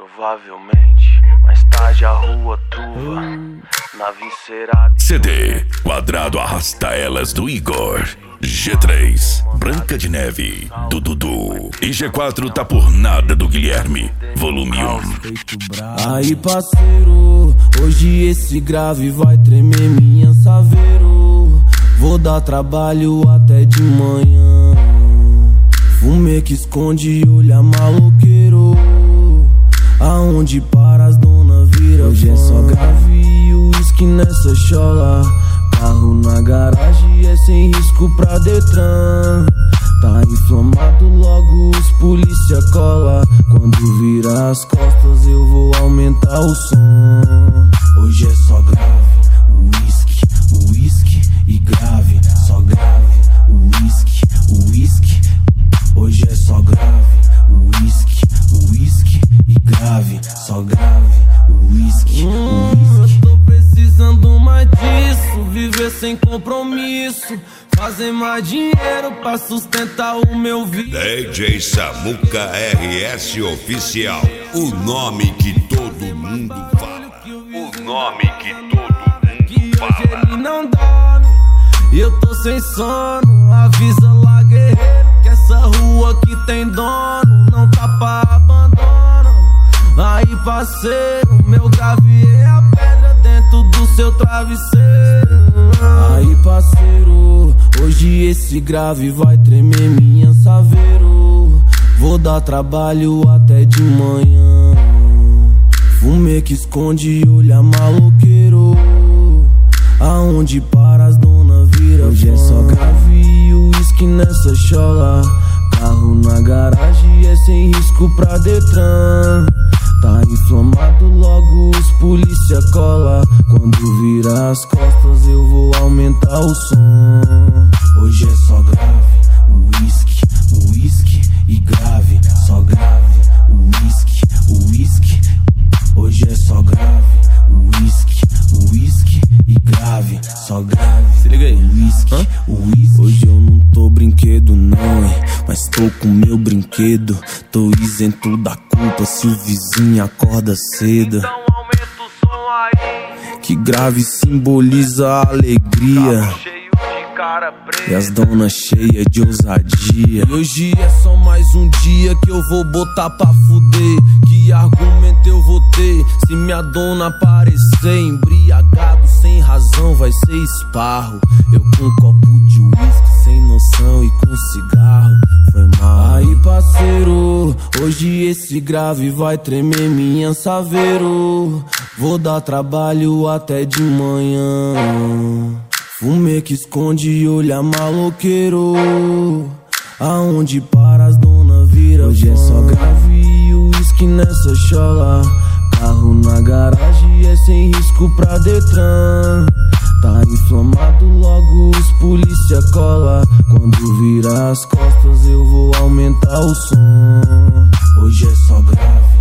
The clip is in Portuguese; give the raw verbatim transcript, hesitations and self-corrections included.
Provavelmente, mais tarde a rua truva na vincerada. C D Quadrado Arrasta Elas do Igor, G três Branca de Neve do Dudu e G quatro Tá Por Nada do Guilherme, volume um. Aí parceiro, hoje esse grave vai tremer minha saveiro. Vou dar trabalho até de manhã. Fumê que esconde olha maloqueiro. Aonde para as dona vira. Hoje é só grave e uísque nessa chola. Carro na garagem é sem risco pra Detran. Tá inflamado, logo os polícia cola. Quando vira as costas eu vou aumentar o som. Hoje é só grave, uísque, uísque e grave. Só grave, uísque, uísque. Hoje é só grave, uísque, uísque e grave. Só grave, uísque, uísque. Eu tô precisando mais disso. Viver sem compromisso. Fazer mais dinheiro pra sustentar o meu vício. D J Samuca R S Oficial. O nome que todo mundo fala. O nome que todo mundo fala. Que hoje ele não dorme e eu tô sem sono. Avisa lá, guerreiro, que essa rua aqui tem dono. Não tá pra abandono. Aí, parceiro, meu grave é a pedra dentro do seu travesseiro. Aí, parceiro, hoje esse grave vai tremer minha saveiro. Vou dar trabalho até de manhã. Fumê que esconde olha maloqueiro. Aonde para as dona vira. Hoje é só grave e uísque nessa chola. Carro na garagem é sem risco pra Detran. Tá inflamado, logo os polícia cola. Quando vira as costas eu vou aumentar o som. Hoje é só grave, uísque, uísque e grave. Só grave, uísque, uísque. Hoje é só grave, uísque, uísque e grave. Só grave, se liga aí, uísque, uísque. Hoje eu não tô brinquedo não, hein, mas tô com meu brinquedo. Tô isento da culpa se o vizinho acorda cedo. Então aumenta o som aí. Que grave simboliza a alegria. Carro cheio de cara preta. E as donas cheias de ousadia. E hoje é só mais um dia que eu vou botar pra fuder. Que argumento eu vou ter se minha dona aparecer embriagado sem razão? Vai ser esparro. Eu com um copo de uísque sem noção e com cigarro. Foi mal. Aí, parceiro, hoje esse grave vai tremer minha saveiro. Vou dar trabalho até de manhã. Fumê que esconde olha maloqueiro. Aonde para as dona vira. Hoje é só grave e uísque nessa chola. Carro na garagem é sem risco pra Detran. Tá inflamado, logo os polícia cola. Quando vira as costas eu vou aumentar o som. Hoje é só grave.